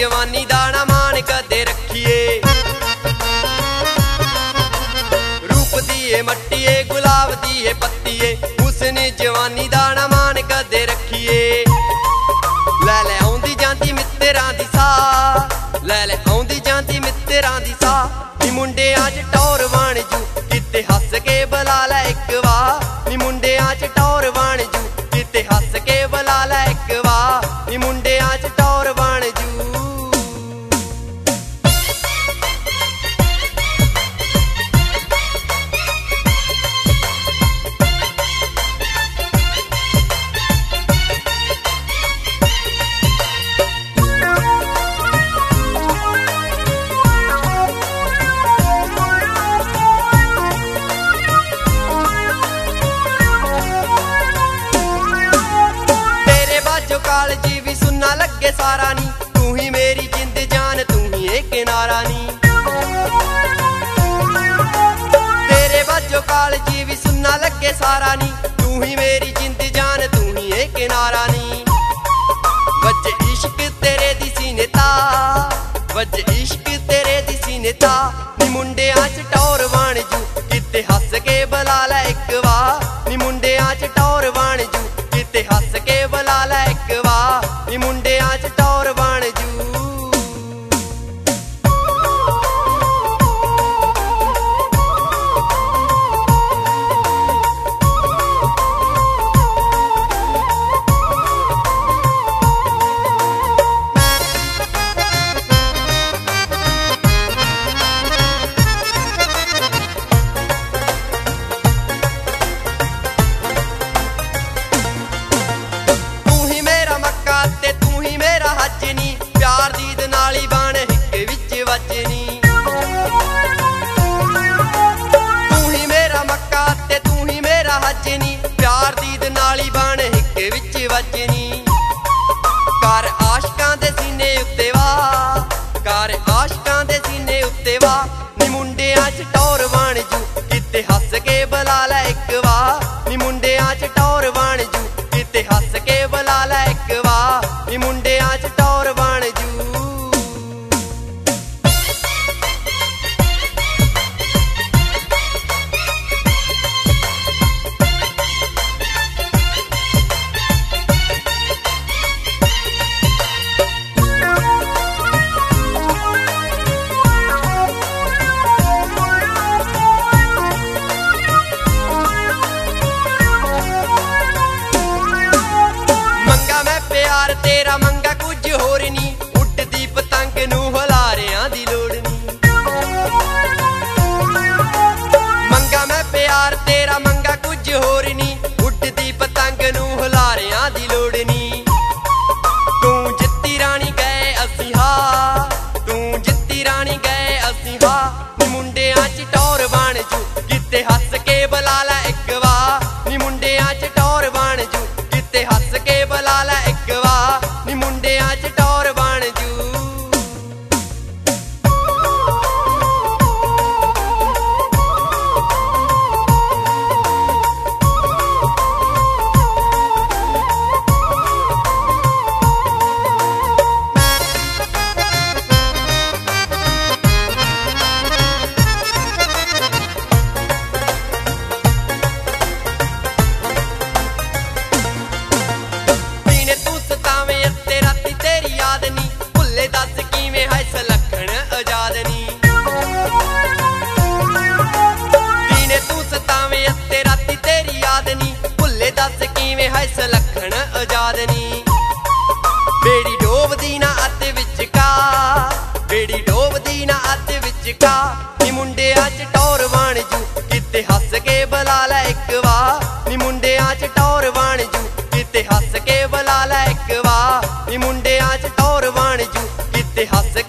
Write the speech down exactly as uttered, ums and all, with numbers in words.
जवानी दा ना मान कदे रखिए। रूप दिए मट्टिए गुलाब दिए पत्तिए, उसने जवानी दा ना मान कदे रखिए। लै लै आउंदी जांदी मित्तरां दी साह, लै लै आउंदी जांदी मित्तरां दी साह। नी मुंडियां च टौर बन जू किते हस के बुला लै इक वार। नी मुंडियां च टौर बन जू किते हस के बुला लै इक वार। नी मुंडियां च टौर बन जू। कालजी भी सुनना लगे सारा नी, तू ही मेरी जिंद जान तू ही एक किनारा नी। तेरे बाजो कालजी भी सुनना लगे सारा नी, तू ही मेरी जिंद जान तू ही एक किनारा नी। वज इश्क तेरे दी सीने ता, वज इश्क तेरे दी सीने ता। नी मुंडियां च टौर बन जू किते हस के बुला लै इक वार। नी मुंडियां च टौर बन जू किते हस के बुला लै इक वार। नी मुंडियां च टौर बन जू। प्यार दीद नाली बन हिक विच वजनी, तू ही मेरा मक्का ते तू ही मेरा हजनी। प्यार दीद नाली बन हिक विच वजनी। कर आशकां दे सीने उत्ते वाह, कर आशकां दे सीने उत्ते वाह। नी मुंडियां च टौर बन जू किते हस के बुला लै इक वार। नी मुंडियां च टौर बन जू किते हस के बुला लै इक वार। नी मुंडियां च टौर बन जू। तेरा मंगा कुछ होर नी, उड़दी पतंग नू हुलारियां दी लोड़ नी। मंगा मैं प्यार तेरा मंगा कुछ होर नी, उड़दी पतंग नू हुलारियां दी लोड़ नी। तू जित्ती रानी गए असी हार, तू जित्ती रानी गए असी हार। नी मुंडियां च टौर बन जू किते हस के बुला लै इक वार। नी मुंडियां च टौर बन जू किते हस के बुला लै इक वार। नी मुंडियां च टौर बन जू। बेड़ी डोबदी ना अत विचकार, बेड़ी डोबदी ना अत विचकार। नी मुंडियां च टौर बन जू किते हस के बुला लै इक वार। नी मुंडियां च टौर बन जू किते हस के बुला लै इक वार। नी मुंडियां च टौर बन जू किते हस